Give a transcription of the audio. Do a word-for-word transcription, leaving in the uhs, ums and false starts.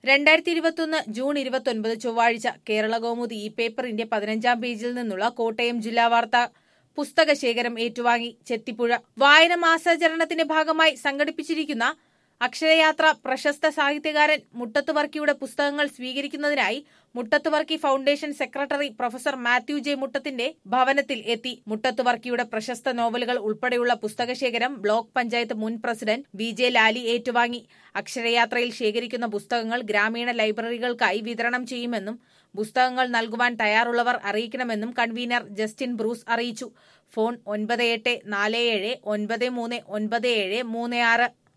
രണ്ടായിരത്തി ഇരുപത്തിയൊന്ന് ജൂൺ ഇരുപത്തൊൻപത് ചൊവ്വാഴ്ച കേരള കൗമുദി ഈ പേപ്പറിന്റെ പതിനഞ്ചാം പേജിൽ നിന്നുള്ള കോട്ടയം ജില്ലാ വാർത്ത. പുസ്തകശേഖരം ഏറ്റുവാങ്ങി ചെത്തിപ്പുഴ. വായന മാസാചരണത്തിന്റെ ഭാഗമായി സംഘടിപ്പിച്ചിരിക്കുന്ന അക്ഷരയാത്ര പ്രശസ്ത സാഹിത്യകാരൻ മുട്ടത്ത് വർക്കിയുടെ പുസ്തകങ്ങൾ സ്വീകരിക്കുന്നതിനായി Muttathu Varkey foundation secretary professor Mathew J മുട്ടത്തിന്റെ ഭവനത്തിൽ എത്തി. മുട്ടത്ത് വർക്കിയുടെ പ്രശസ്ത നോവലുകൾ ഉൾപ്പെടെയുള്ള പുസ്തകശേഖരം ബ്ലോക്ക് പഞ്ചായത്ത് മുൻ പ്രസിഡന്റ് വി ജെ ലാലി ഏറ്റുവാങ്ങി. അക്ഷരയാത്രയിൽ ശേഖരിക്കുന്ന പുസ്തകങ്ങൾ ഗ്രാമീണ ലൈബ്രറികൾക്കായി വിതരണം ചെയ്യുമെന്നും പുസ്തകങ്ങൾ നൽകുവാൻ തയ്യാറുള്ളവർ അറിയിക്കണമെന്നും കൺവീനർ ജസ്റ്റിൻ ബ്രൂസ് അറിയിച്ചു. ഫോൺ ഒൻപത് എട്ട് നാല് ഏഴ് ഒൻപത് മൂന്ന് ഒൻപത് ഏഴ് മൂന്ന് ആറ്.